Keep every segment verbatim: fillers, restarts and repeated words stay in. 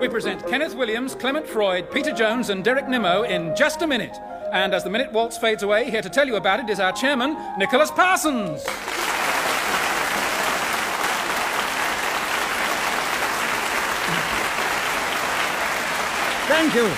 we present Kenneth Williams, Clement Freud, Peter Jones and Derek Nimmo in Just a Minute. And as the minute waltz fades away, here to tell you about it is our chairman, Nicholas Parsons. Thank you.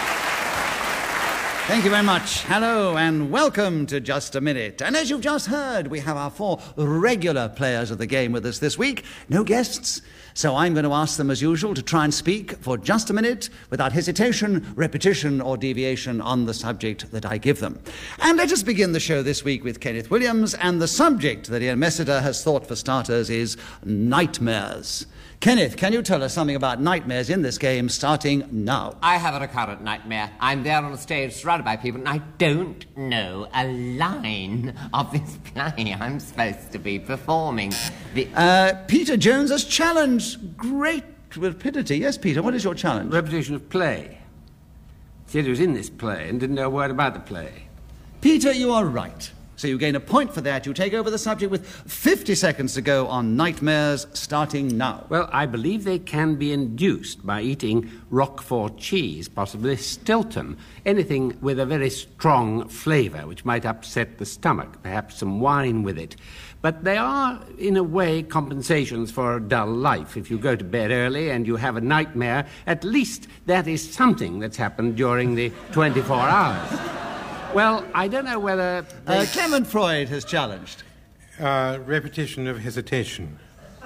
Thank you very much. Hello and welcome to Just a Minute. And as you've just heard, we have our four regular players of the game with us this week. No guests. So I'm going to ask them, as usual, to try and speak for just a minute without hesitation, repetition or deviation on the subject that I give them. And let us begin the show this week with Kenneth Williams, and the subject that Ian Messiter has thought for starters is nightmares. Kenneth, can you tell us something about nightmares in this game, starting now? I have a recurrent nightmare. I'm there on a stage surrounded by people and I don't know a line of this play I'm supposed to be performing. The... Uh, Peter Jones has challenged great rapidity. Yes, Peter, what is your challenge? Repetition of play. Said he was in this play and didn't know a word about the play. Peter, you are right. So you gain a point for that. You take over the subject with fifty seconds to go on nightmares, starting now. Well, I believe they can be induced by eating Roquefort cheese, possibly Stilton, anything with a very strong flavour which might upset the stomach, perhaps some wine with it. But they are, in a way, compensations for a dull life. If you go to bed early and you have a nightmare, at least that is something that's happened during the twenty-four hours. Well, I don't know whether... They... Uh, Clement Freud has challenged. Uh, repetition of hesitation.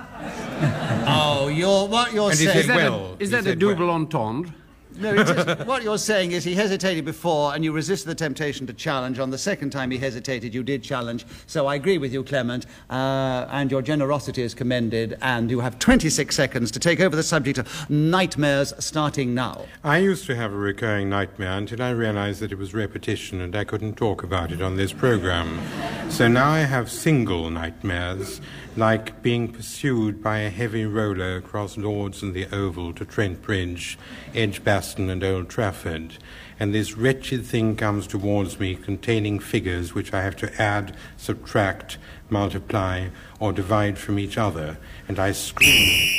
Oh, you're, what you're and saying... He is said that well. A, is he that a double well. entendre? No, it's just, what you're saying is he hesitated before and you resisted the temptation to challenge. On the second time he hesitated, you did challenge. So I agree with you, Clement, uh, and your generosity is commended, and you have twenty-six seconds to take over the subject of nightmares, starting now. I used to have a recurring nightmare until I realized that it was repetition and I couldn't talk about it on this program. So now I have single nightmares, like being pursued by a heavy roller across Lords and the Oval to Trent Bridge, Edgbaston and Old Trafford, and this wretched thing comes towards me containing figures which I have to add, subtract, multiply, or divide from each other, and I scream.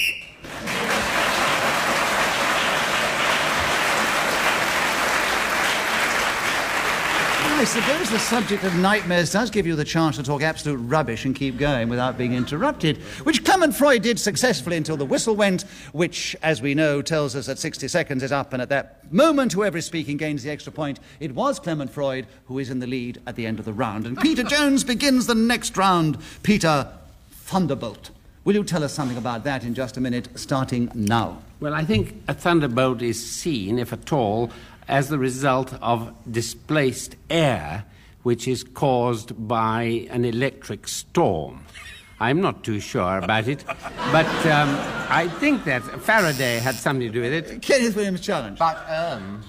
I suppose the subject of nightmares does give you the chance to talk absolute rubbish and keep going without being interrupted, which Clement Freud did successfully until the whistle went, which, as we know, tells us that sixty seconds is up, and at that moment, whoever is speaking gains the extra point. It was Clement Freud who is in the lead at the end of the round. And Peter Jones begins the next round. Peter, Thunderbolt. Will you tell us something about that in just a minute, starting now? Well, I think a thunderbolt is seen, if at all, as the result of displaced air, which is caused by an electric storm. I'm not too sure about it, but um, I think that Faraday had something to do with it. Kenneth Williams' challenge. But, um...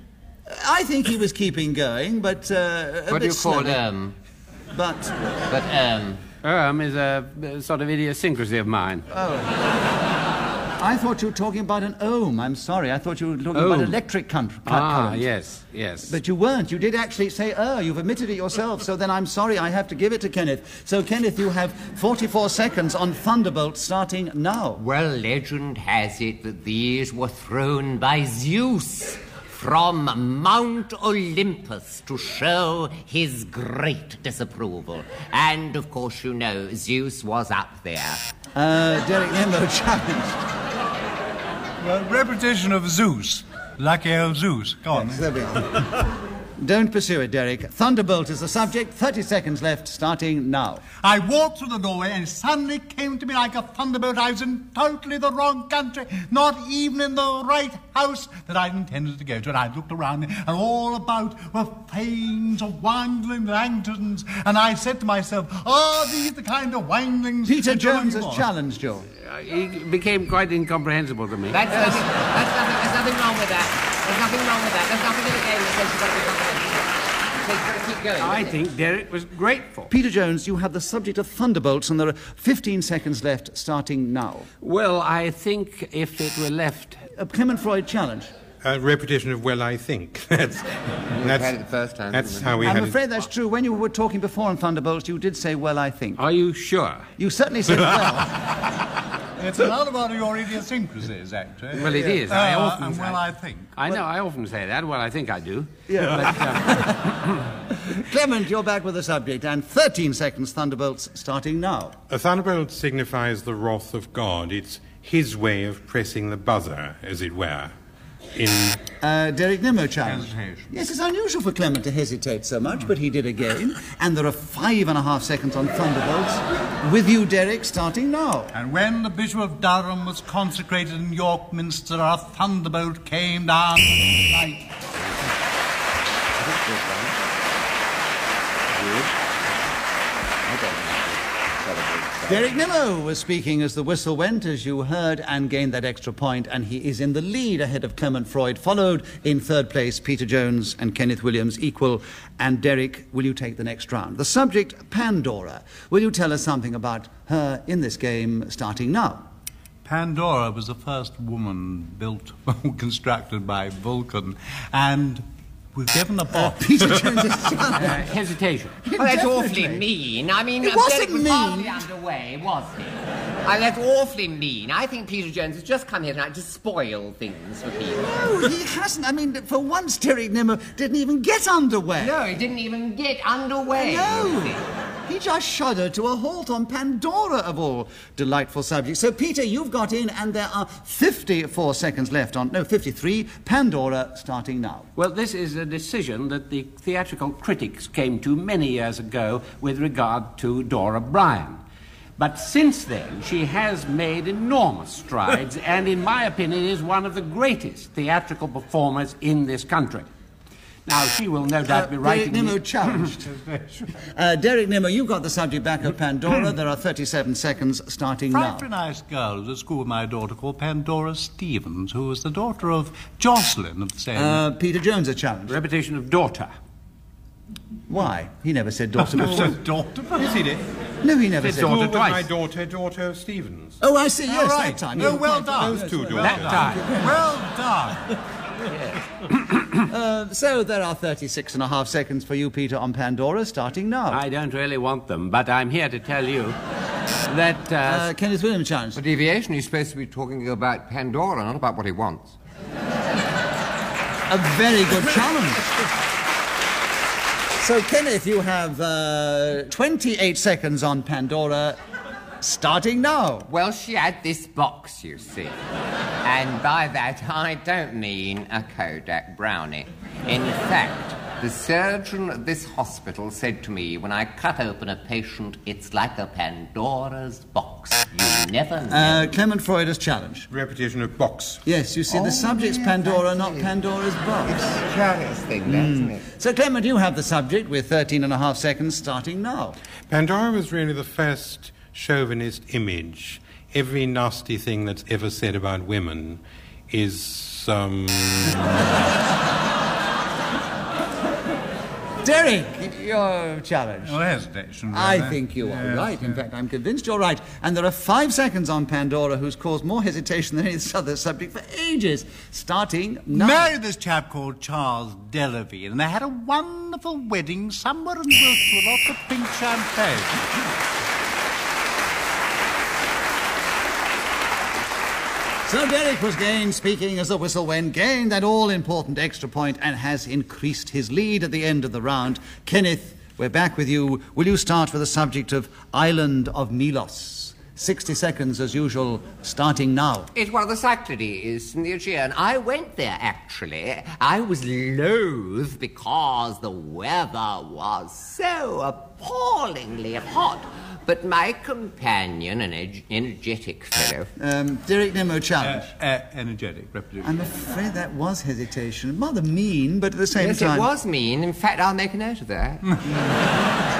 I think he was keeping going, but... Uh, a what bit do you call, slowly. um... But... But, um... Erm is a, a sort of idiosyncrasy of mine. Oh. I thought you were talking about an ohm. I'm sorry. I thought you were talking Ohm. about electric con- current. Ah, yes, yes. But you weren't. You did actually say, oh, you've admitted it yourself, so then I'm sorry, I have to give it to Kenneth. So, Kenneth, you have forty-four seconds on Thunderbolt starting now. Well, legend has it that these were thrown by Zeus from Mount Olympus to show his great disapproval. And, of course, you know, Zeus was up there. Uh, Derek Nimmo challenged. Well, repetition of Zeus. Lucky old Zeus. Go on. Yes, there we are. Don't pursue it, Derek. Thunderbolt is the subject. thirty seconds left, starting now. I walked through the doorway and it suddenly came to me like a thunderbolt. I was in totally the wrong country, not even in the right house that I'd intended to go to. And I looked around and all about were fanes of wandering lanterns. And I said to myself, are these the kind of windings... Peter that Jones you has want? challenged you. Uh, it became quite incomprehensible to me. That's nothing, that's nothing, there's nothing wrong with that. There's nothing wrong with that. There's nothing in the game that says you've got to be comprehensible. So you've got to keep going. I think Derek was grateful. Peter Jones, you have the subject of Thunderbolts, and there are fifteen seconds left, starting now. Well, I think if it were left... A Clement Freud challenge. A repetition of well, I think. That's, that's, had it the first time, that's didn't we? how we I'm had afraid it. that's true. When you were talking before on Thunderbolts, you did say, well, I think. Are you sure? You certainly said well. It's another one of your idiosyncrasies, actually. Well, it is. I Uh, often and say- well, I think. I know, I often say that. Well, I think I do. Yeah. But, um, Clement, you're back with the subject, and thirteen seconds thunderbolts starting now. A thunderbolt signifies the wrath of God. It's his way of pressing the buzzer, as it were. In Uh, Derek Nimmo challenge. Hesitation. Yes, it's unusual for Clement to hesitate so much, but he did again. And there are five and a half seconds on thunderbolts. With you, Derek, starting now. And when the Bishop of Durham was consecrated in York Minster, a thunderbolt came down from the night. Derek Nimmo was speaking as the whistle went, as you heard, and gained that extra point, and he is in the lead ahead of Clement Freud, followed in third place Peter Jones and Kenneth Williams, equal. And Derek, will you take the next round? The subject, Pandora. Will you tell us something about her in this game, starting now? Pandora was the first woman built, constructed by Vulcan, and was given a box. Peter Jones is uh, hesitation. Well, that's Definitely. awfully mean. I mean, It uh, wasn't Derek was mean. hardly underway, was he? Uh, that's awfully mean. I think Peter Jones has just come here tonight to spoil things for people. No, he hasn't. I mean, for once, Derek Nimmo didn't even get underway. No, he didn't even get underway. No. He just shuddered to a halt on Pandora, of all delightful subjects. So, Peter, you've got in, and there are fifty-four seconds left on... No, fifty-three. Pandora starting now. Well, this is a decision that the theatrical critics came to many years ago with regard to Dora Bryan. But since then, she has made enormous strides, and in my opinion, is one of the greatest theatrical performers in this country. Now, she will no doubt Uh, be writing... Derek Nimmo the- challenged. uh, Derek Nimmo, you've got the subject back of Pandora. There are thirty-seven seconds starting now. Frightfully nice girl who was at school with my daughter called Pandora Stevens, who was the daughter of Jocelyn of the same... Uh, Peter Jones a challenge. Repetition of daughter. Why? He never said daughter Who before. was daughter? Yes, he did. No, he never Said said daughter. Who was my twice. daughter, daughter of Stevens? Oh, I see, yes, All right. that time. Oh, Yeah, well quite- done. Those two Well daughters. That done. time. Well done. Uh, so there are thirty-six and a half seconds for you, Peter, on Pandora, starting now. I don't really want them, but I'm here to tell you that... Uh, Uh, Kenneth Williams challenge. For deviation, he's supposed to be talking about Pandora, not about what he wants. A very good challenge. So, Kenneth, you have uh, twenty-eight seconds on Pandora, starting now. Well, she had this box, you see. And by that, I don't mean a Kodak Brownie. In fact, the surgeon at this hospital said to me, when I cut open a patient, it's like a Pandora's box. You never know. Uh, Clement Freud has challenged. Repetition of box. Yes, you see, the Oh, subject's yes, Pandora, I not see. Pandora's box. It's a curious thing, isn't it? So, Clement, you have the subject with thirteen and a half seconds, starting now. Pandora was really the first chauvinist image. Every nasty thing that's ever said about women is, um... Derek, your challenge. No hesitation. I really. think you are Yes, right. In yes. fact, I'm convinced you're right. And there are five seconds on Pandora, who's caused more hesitation than any other subject for ages. Starting now. Married this chap called Charles Delavine, and they had a wonderful wedding somewhere in Wiltshire with lots of pink champagne. So Derek was gained, speaking as the whistle went, gained that all-important extra point and has increased his lead at the end of the round. Kenneth, we're back with you. Will you start with the subject of Island of Milos? sixty seconds, as usual, starting now. It's one of the Cyclades in the Aegean. I went there, actually. I was loath because the weather was so appallingly hot. But my companion, an eg- energetic fellow... Um, Derek Nimmo Uh, challenge. uh, energetic, repetition. I'm afraid that was hesitation. Rather mean, but at the same yes, time... it was mean. In fact, I'll make a note of that.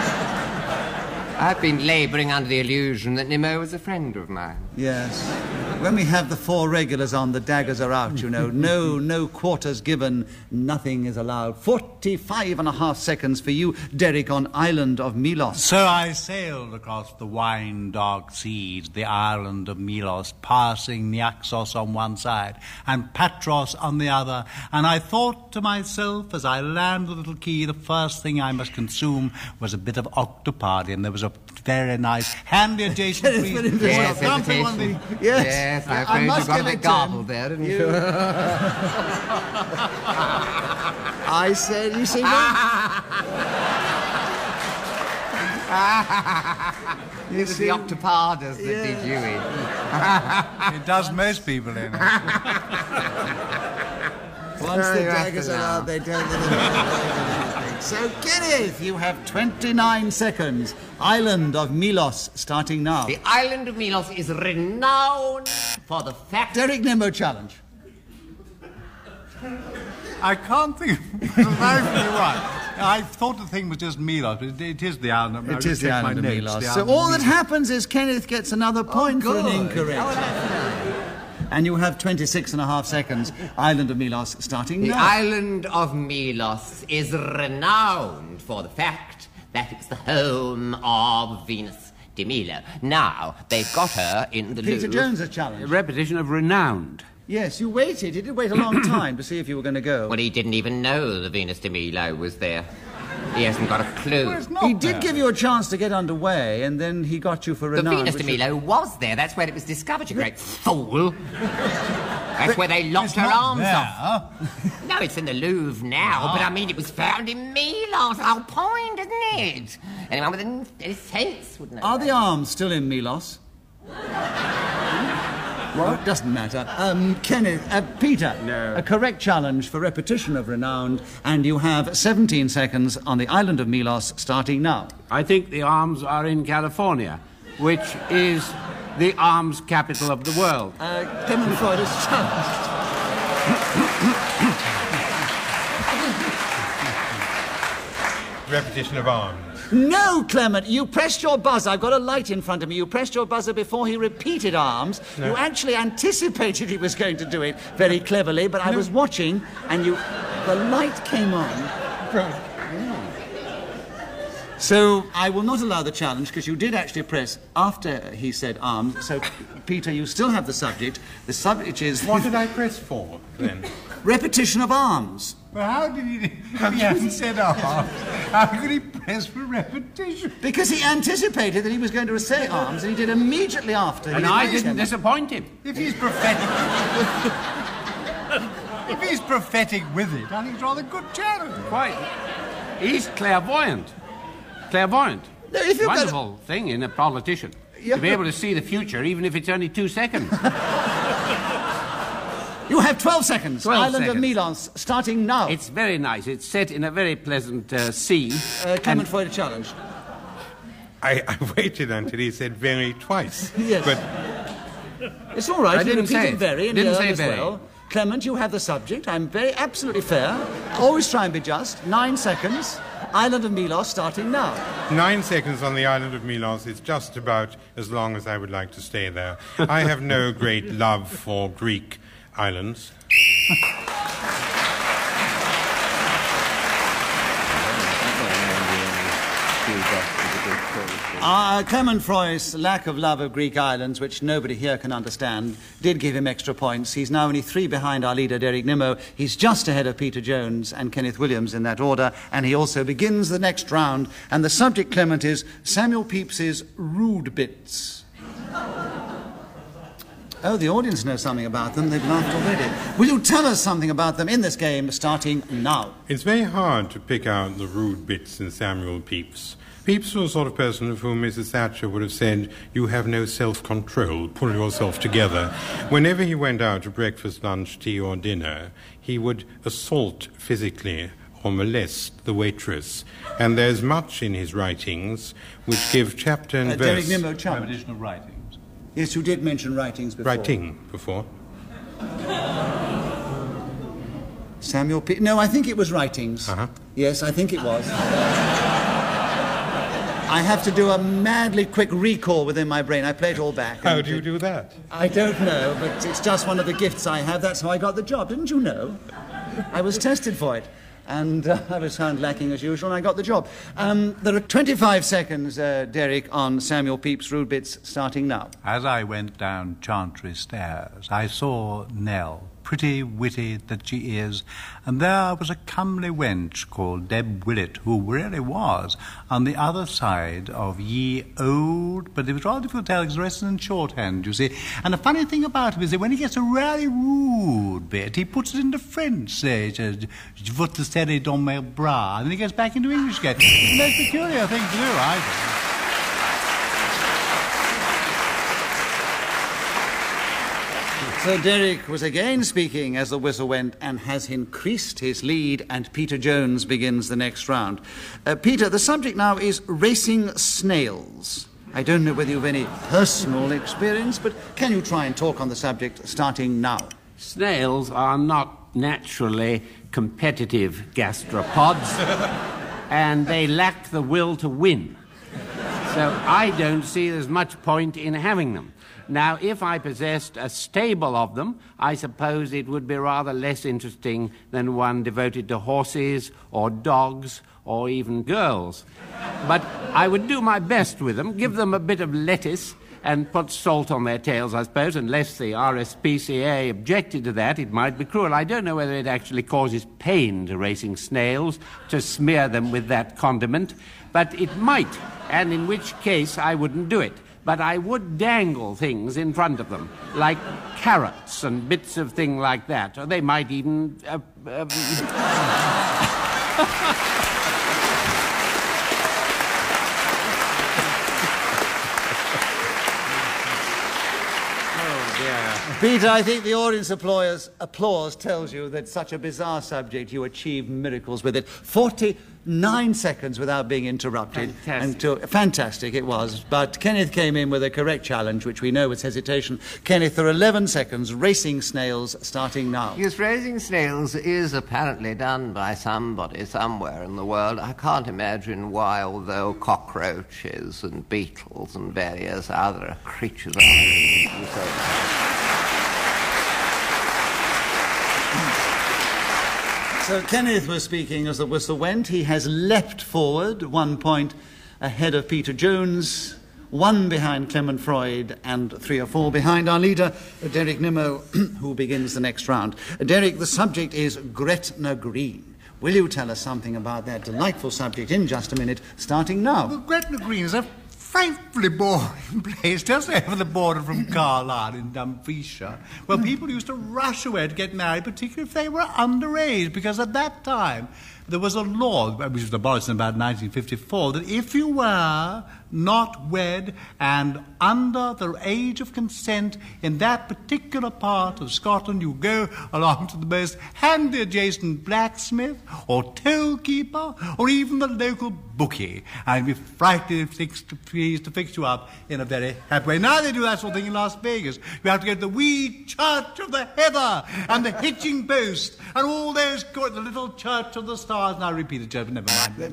I've been labouring under the illusion that Nimmo was a friend of mine. Yes. When we have the four regulars on, the daggers are out, you know. No, no quarters given, nothing is allowed. Forty-five and a half seconds for you, Derek, on Island of Milos. So I sailed across the wine-dark seas, the island of Milos, passing Naxos on one side and Patros on the other, and I thought to myself as I landed the little key, the first thing I must consume was a bit of octopardy, and there was a very nice, handy adjacent breeze. Yes, Well, something on the- Yes. Yes, I I suppose must you got a give bit it to him. garbled there, didn't you? I said, you see, It was the octopardas that Yeah. did you in. It does most people, in it. once Oh, the you're daggers after are now. out, they don't... So, Kenneth, you have twenty-nine seconds. Island of Milos, starting now. The island of Milos is renowned for the fact... Derek Nimmo challenge. I can't think of exactly what. I thought the thing was just Milos, but it, it is the island of It is the island of notes, Milos. the So island all of that Milos. happens is Kenneth gets another point for an good. incorrect. Oh, that's nice. And you have twenty-six and a half seconds. Island of Milos, starting The now. island of Milos is renowned for the fact that it's the home of Venus de Milo. Now, they've got her in the Peter Louvre. Jones a A challenge. repetition of renowned. Yes, you waited. You did wait a long time to see if you were going to go. Well, he didn't even know the Venus de Milo was there. He hasn't got a clue. Well, it's not He did there. give you a chance to get underway, and then he got you for The renown. Venus de which is- Milo was there. That's where it was discovered, you great fool. That's where they locked It's her not arms there. off. No, it's in the Louvre now, but I mean, it was found in Milos. The whole point, isn't it? Anyone with any any sense would know. Are that. the arms still in Milos? Well, it doesn't matter. Um, Kenneth, uh, Peter, No. a correct challenge for repetition of renowned, and you have seventeen seconds on the island of Milos, starting now. I think the arms are in California, which is the arms capital of the world. Uh, Clement Freud is challenged. Repetition of arms. No, Clement, you pressed your buzzer. I've got a light in front of me. You pressed your buzzer before he repeated arms. You actually anticipated he was going to do it very cleverly, but I was watching, and you, the light came on. So I will not allow the challenge because you did actually press after he said arms. So, Peter, you still have the subject. The subject is What did I press for, then? repetition of arms. Well, how did he... If he hadn't said arms, how could he press for repetition? Because he anticipated that he was going to say arms, and he did immediately after. And he I raised didn't them. disappoint him. If he's prophetic... if he's prophetic with it, I think it's rather good challenge. Quite. He's clairvoyant. Clairvoyant. No, if you've got a- Wonderful thing in a politician. Yeah, to be but- able to see the future, even if it's only two seconds. You have twelve seconds. twelve Island of seconds. Milos, starting now. It's very nice. It's set in a very pleasant uh, sea. uh, Clement Freud a challenge. I, I waited until he said very twice. Yes. But It's all right. I you didn't repeated say it. very and Didn't Jörn say as very. well. Clement, you have the subject. I'm very absolutely fair. Always try and be just. Nine seconds. Island of Milos, starting now. nine seconds on the island of Milos is just about as long as I would like to stay there. I have no great love for Greek islands. Uh, Clement Freud's lack of love of Greek islands, which nobody here can understand, did give him extra points. He's now only three behind our leader, Derek Nimmo. He's just ahead of Peter Jones and Kenneth Williams in that order, and he also begins the next round. And the subject, Clement, is Samuel Pepys's rude bits. Oh, the audience knows something about them. They've laughed already. Will you tell us something about them in this game, starting now? It's very hard to pick out the rude bits in Samuel Pepys. Pepys was the sort of person of whom Missus Thatcher would have said, "You have no self-control, pull yourself together." Whenever he went out to breakfast, lunch, tea or dinner, he would assault physically or molest the waitress. And there's much in his writings which give chapter and Uh, verse... Derek Nimmo, challenge. Repetition of writings. Yes, you did mention writings before. Writing before. Samuel P. No, I think it was writings. Uh-huh. Yes, I think it was. I have to do a madly quick recall within my brain. I play it all back. How do you do that? I don't know, but it's just one of the gifts I have. That's how I got the job. Didn't you know? I was tested for it. And uh, I was found lacking as usual, and I got the job. Um, there are twenty-five seconds, uh, Derek, on Samuel Pepys' Rude Bits, starting now. As I went down Chantry Stairs, I saw Nell, pretty witty that she is, and there was a comely wench called Deb Willett, who really was on the other side of ye old, but it was rather difficult to tell because the rest is in shorthand, you see. And the funny thing about him is that when he gets a really rude bit, he puts it into French, say, je veux te serrer dans mes bras, and then he goes back into English again. It's the most peculiar thing to do, I think. So Derek was again speaking as the whistle went and has increased his lead, and Peter Jones begins the next round. Uh, Peter, the subject now is racing snails. I don't know whether you've any personal experience, but can you try and talk on the subject starting now? Snails are not naturally competitive gastropods, and they lack the will to win. So I don't see there's much point in having them. Now, if I possessed a stable of them, I suppose it would be rather less interesting than one devoted to horses or dogs or even girls. But I would do my best with them, give them a bit of lettuce and put salt on their tails, I suppose, unless the R S P C A objected to that. It might be cruel. I don't know whether it actually causes pain to racing snails to smear them with that condiment, but it might, and in which case I wouldn't do it. But I would dangle things in front of them, like carrots and bits of thing like that. Or they might even... Uh, uh, Peter, I think the audience applause, applause tells you that such a bizarre subject, you achieve miracles with it. forty-nine seconds without being interrupted. Fantastic. And to, fantastic it was. But Kenneth came in with a correct challenge, which we know was hesitation. Kenneth, there are eleven seconds. Racing snails starting now. Yes, racing snails is apparently done by somebody somewhere in the world. I can't imagine why, although cockroaches and beetles and various other creatures are... So Kenneth was speaking as the whistle went. He has leapt forward, one point ahead of Peter Jones, one behind Clement Freud, and three or four behind our leader, Derek Nimmo, who begins the next round. Derek, the subject is Gretna Green. Will you tell us something about that delightful subject in just a minute, starting now? Well, Gretna Green is a frightfully boring place just over the border from Carlisle in Dumfriesshire, where people used to rush away to get married, particularly if they were underage, because at that time there was a law, which was abolished in about nineteen fifty-four, that if you were not wed and under the age of consent in that particular part of Scotland, you go along to the most handy adjacent blacksmith or toll-keeper or even the local bookie, and be frightened if to please to fix you up in a very happy way. Now they do that sort of thing in Las Vegas. You have to go to the wee church of the heather and the hitching post and all those, the little church of the stars. Now repeat it, Joe, never mind.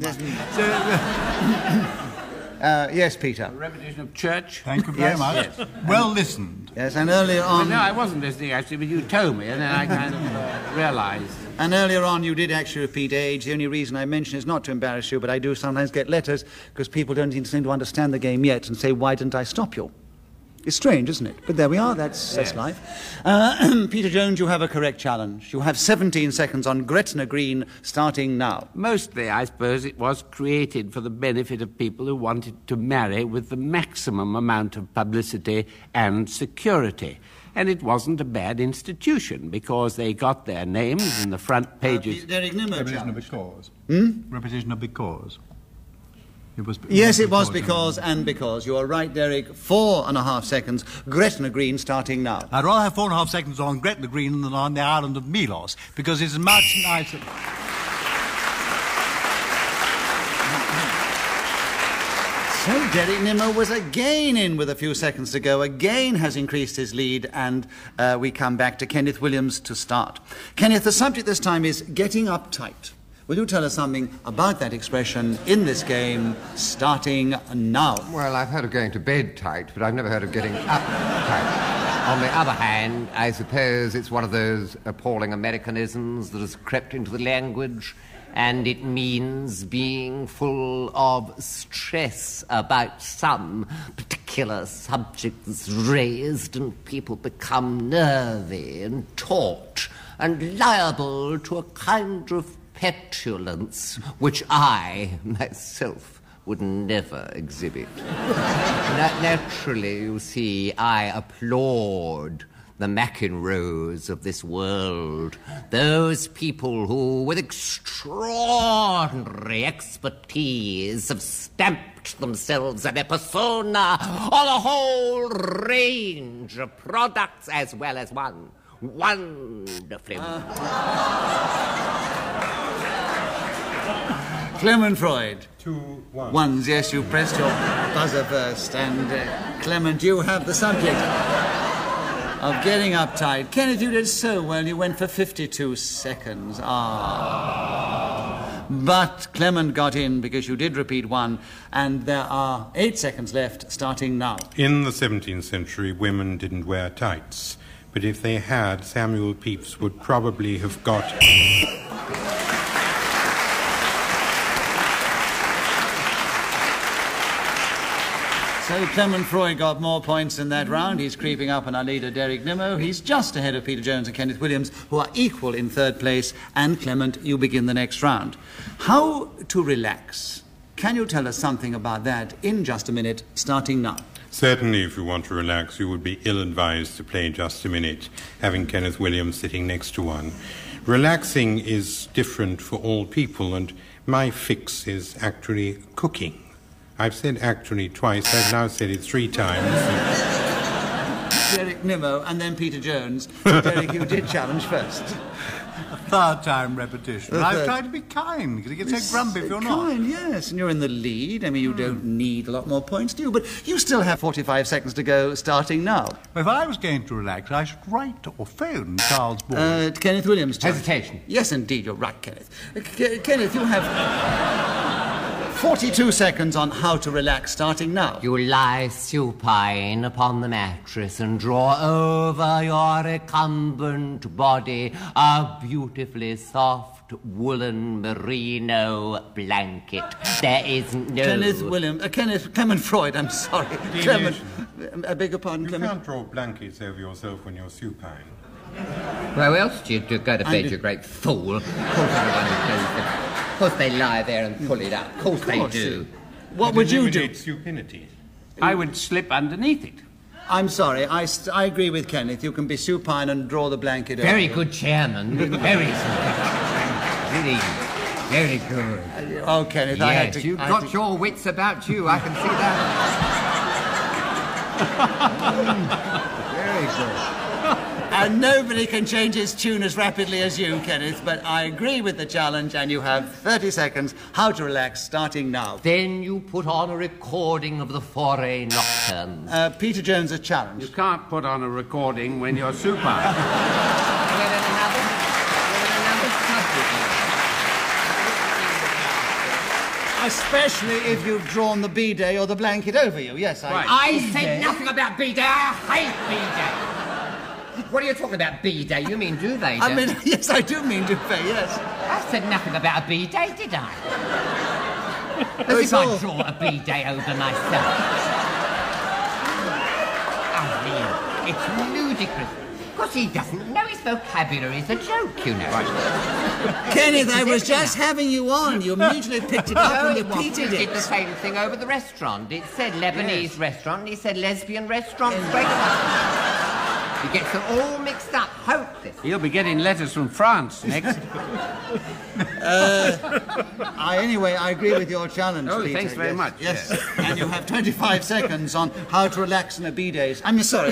So, Uh, yes, Peter. A repetition of church. Thank you very Yes. much. Yes. Well listened. Yes, and earlier on... No, I wasn't listening, actually, but you told me, and then I kind of uh, realised. And earlier on you did actually repeat age. The only reason I mention is not to embarrass you, but I do sometimes get letters because people don't seem to understand the game yet and say, why didn't I stop you? It's strange, isn't it? But there we are, that's, that's Yes. life. Uh, Peter Jones, you have a correct challenge. You have seventeen seconds on Gretna Green, starting now. Mostly, I suppose, it was created for the benefit of people who wanted to marry with the maximum amount of publicity and security. And it wasn't a bad institution because they got their names in the front pages. Uh, Derek Nimmo Repetition of challenge. because. Hmm? Repetition of because. It was, Yes, it was because and because. You are right, Derek. Four and a half seconds. Gretna Green, starting now. I'd rather have four and a half seconds on Gretna Green than on the island of Milos, because it's much nicer. So Derek Nimmo was again in with a few seconds to go, again has increased his lead, and uh, we come back to Kenneth Williams to start. Kenneth, the subject this time is getting uptight. will you tell us something about that expression in this game, starting now? Well, I've heard of going to bed tight, but I've never heard of getting up tight. On the other hand, I suppose it's one of those appalling Americanisms that has crept into the language, and it means being full of stress about some particular subject that's raised, and people become nervy and taut and liable to a kind of petulance which I, myself, would never exhibit. Na- naturally, you see, I applaud the McEnroes of this world, those people who, with extraordinary expertise, have stamped themselves and their persona on a whole range of products as well as one wonderfully... Uh. Clement Freud. Two ones. Ones, yes, you pressed your buzzer first. And, uh, Clement, you have the subject of getting uptight. Kenneth, you did so well. You went for fifty-two seconds. Ah. But Clement got in because you did repeat one, and there are eight seconds left, starting now. In the seventeenth century, women didn't wear tights. But if they had, Samuel Pepys would probably have got... So Clement Freud got more points in that round. He's creeping up on our leader, Derek Nimmo. He's just ahead of Peter Jones and Kenneth Williams, who are equal in third place. And Clement, you begin the next round. How to relax? Can you tell us something about that in just a minute, starting now? Certainly, if you want to relax, you would be ill-advised to play Just a Minute, having Kenneth Williams sitting next to one. Relaxing is different for all people, and my fix is actually cooking. I've said actually twice. I've now said it three times. Derek Nimmo and then Peter Jones. So Derek, you did challenge first. A third time repetition. I've tried to be kind, because it gets so grumpy if you're not. Kind, yes, and you're in the lead. I mean, you mm. don't need a lot more points, do you? But you still have forty-five seconds to go, starting now. Well, if I was going to relax, I should write or phone Charles Ball. Uh, Kenneth Williams. Charles. Hesitation. Yes, indeed, you're right, Kenneth. Uh, K- Kenneth, you have... forty-two seconds on how to relax, starting now. You lie supine upon the mattress and draw over your recumbent body a beautifully soft woolen merino blanket. There is no... Kenneth William... Uh, Kenneth... Clement Freud, I'm sorry. Clement... I beg your pardon, you Clement. You can't draw blankets over yourself when you're supine. Well, who else do you do? Go to bed, you great fool. Of course everyone does that. Of course they lie there and pull it up. Of course, of course. they do. What it would you do? Supinity. I would slip underneath it. I'm sorry, I, st- I agree with Kenneth. You can be supine and draw the blanket over. Very good, Chairman. Very good. Really, very good. Uh, oh, Kenneth, yes, I had to... you've I got to... your wits about you, I can see that. Very good. And nobody can change his tune as rapidly as you, Kenneth, but I agree with the challenge, and you have thirty seconds. How to relax, starting now. Then you put on a recording of the Foray Nocturnes. Uh, Peter Jones, a challenge. You can't put on a recording when you're supine. We're in another, we're in another subject. Especially if you've drawn the B-Day or the blanket over you. Yes, I... Right. I said nothing about B-Day. I hate B-Day. What are you talking about, B-Day? You mean duvet? I mean, yes, I do mean duvet, yes. I said nothing about a B-Day, did I? As Oh, if it's I all- draw a B-Day over myself. I mean, it's ludicrous. Of course, he doesn't know his vocabulary is a joke, you know. Kenneth, I was just having you on. You immediately picked it up No, and it wasn't. repeated He it. did the same thing over the restaurant. It said Lebanese restaurant, and he said lesbian restaurant straight away. He gets them all mixed up. Hopeless. You'll be getting letters from France next. uh, I, anyway, I agree with your challenge, Oh, Peter. thanks very yes. much. Yes, and you have twenty-five seconds on how to relax in a B-Days. I'm sorry.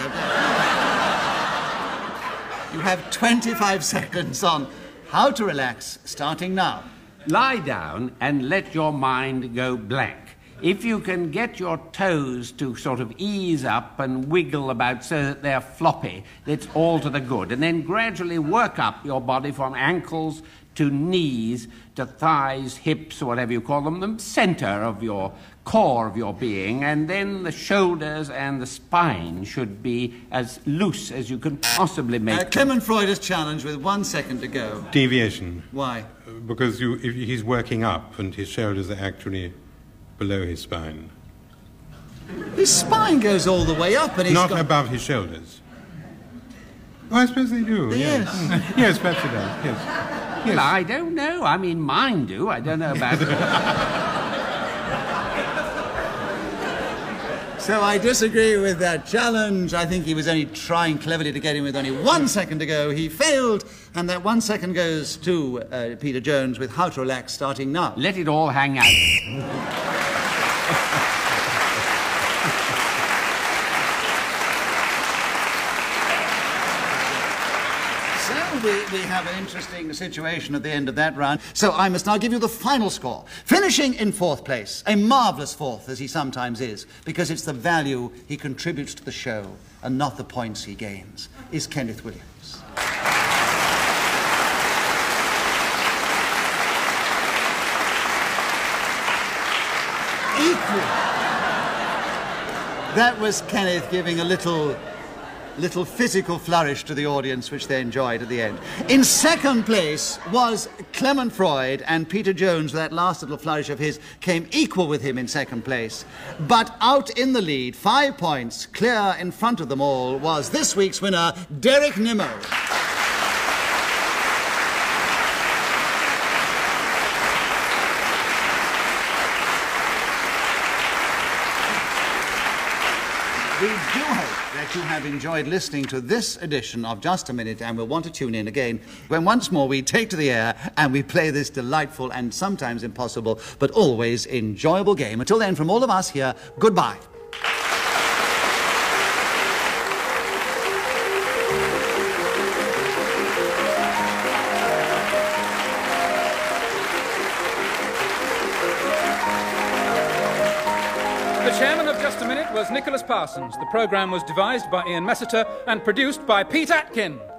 You have twenty-five seconds on how to relax, starting now. Lie down and let your mind go blank. if you can get your toes to sort of ease up and wiggle about so that they're floppy, that's all to the good. And then gradually work up your body from ankles to knees to thighs, hips, or whatever you call them, the center of your core of your being, and then the shoulders and the spine should be as loose as you can possibly make Uh, them. Clement Freud is challenged with one second to go. Deviation. Why? Because you, if he's working up and his shoulders are actually below his spine. His spine goes all the way up and he's Not got... above his shoulders. Oh, I suppose they do, yes. Yes. Mm. Yes, perhaps it does, yes. Well, I don't know. I mean, mine do. I don't know about So I disagree with that challenge. I think he was only trying cleverly to get in with only one second to go. He failed, and that one second goes to uh, Peter Jones with How to Relax starting now. Let it all hang out. We, we have an interesting situation at the end of that round. So I must now give you the final score. Finishing in fourth place, a marvellous fourth, as he sometimes is, because it's the value he contributes to the show and not the points he gains, is Kenneth Williams. Equal. That was Kenneth giving a little... little physical flourish to the audience, which they enjoyed at the end. In second place was Clement Freud, and Peter Jones, that last little flourish of his, came equal with him in second place. But out in the lead, five points, clear in front of them all, was this week's winner, Derek Nimmo. We do hope that you have enjoyed listening to this edition of Just a Minute and will want to tune in again when once more we take to the air and we play this delightful and sometimes impossible but always enjoyable game. Until then, from all of us here, goodbye. The chairman of Just a Minute was Nicholas Parsons. The programme was devised by Ian Messiter and produced by Pete Atkin.